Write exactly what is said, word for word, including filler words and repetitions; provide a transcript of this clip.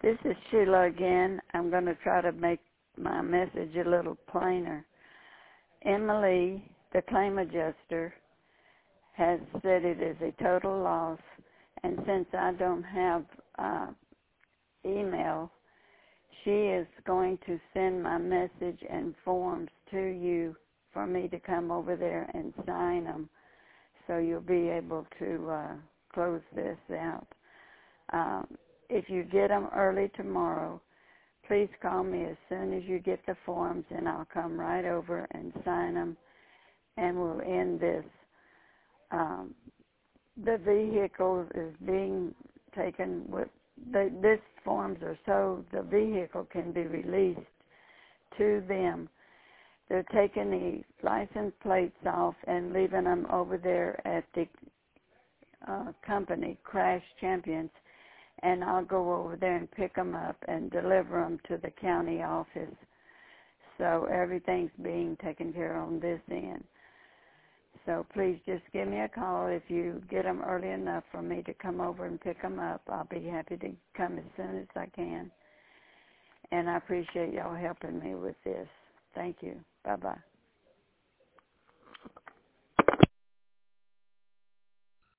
This is Sheila again. I'm going to try to make my message a little plainer. Emily, the claim adjuster, has said it is a total loss, and since I don't have uh, email, she is going to send my message and forms to you for me to come over there and sign them, so you'll be able to uh, close this out. Um, if you get them early tomorrow, please call me as soon as you get the forms, and I'll come right over and sign them, and we'll end this. Um, the vehicle is being taken with, the, this forms are so the vehicle can be released to them. They're taking the license plates off and leaving them over there at the uh, company, Crash Champions, and I'll go over there and pick them up and deliver them to the county office. So everything's being taken care of on this end. So please just give me a call if you get them early enough for me to come over and pick them up. I'll be happy to come as soon as I can. And I appreciate y'all helping me with this. Thank you. Bye-bye.